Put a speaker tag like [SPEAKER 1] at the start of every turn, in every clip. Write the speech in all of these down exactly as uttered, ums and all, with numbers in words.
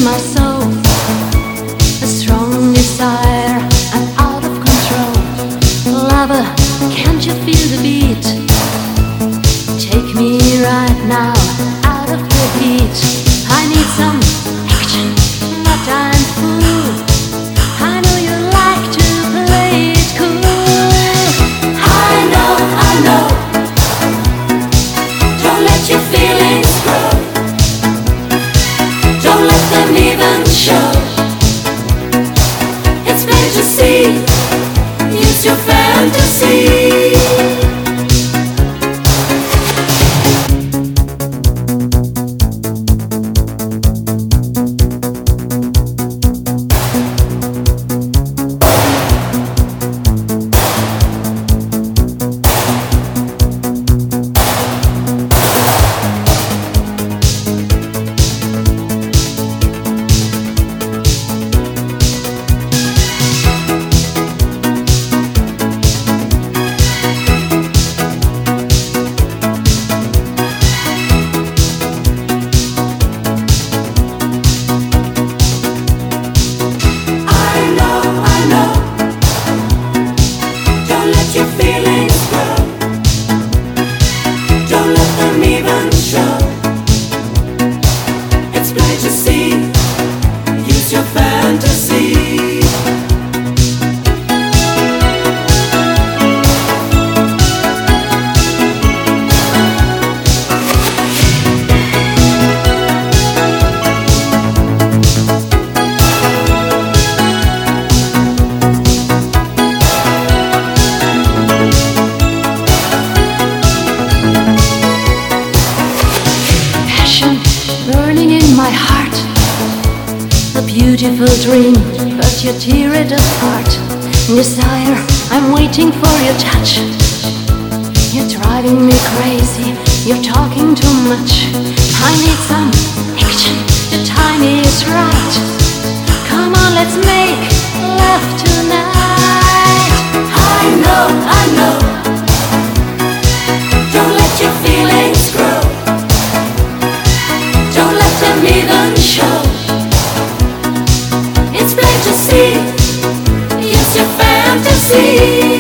[SPEAKER 1] my soul, a strong desire, I'm out of control. Lover, can't you feel the beat? Take me right now, out of the heat. I need some action, but I'm full. I know you like to play it cool. I know, I know. Don't let your feelings grow. Don't let them even show. It's plain to see. Use your fantasy. Burning in my heart, a beautiful dream, but you tear it apart. Desire, I'm waiting for your touch. You're driving me crazy, you're talking too much. I need some action, the time is right. Come on, let's make love tonight. I know, I know. Don't let your feelings grow. Don't let them even show. It's plain to see. Use your fantasy.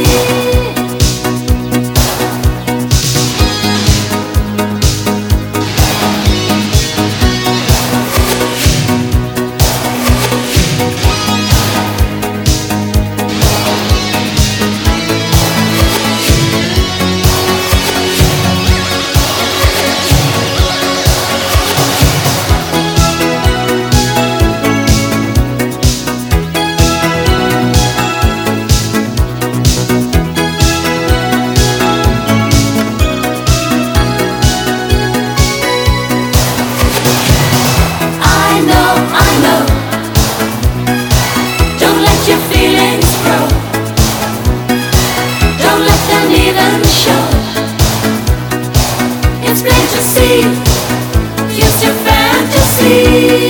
[SPEAKER 1] It's plain to see. Use your fantasy.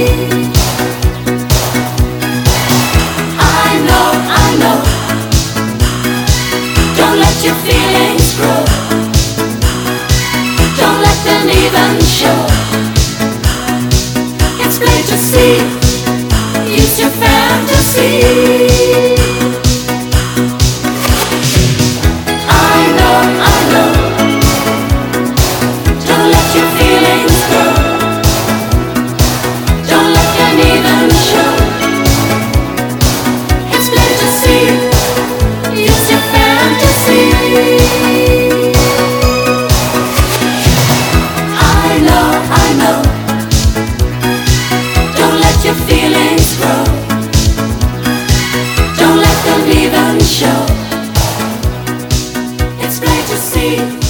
[SPEAKER 1] I know, I know. Don't let your feelings grow. Don't let them even show. It's plain to see. Use your fantasy. Show. It's plain to see.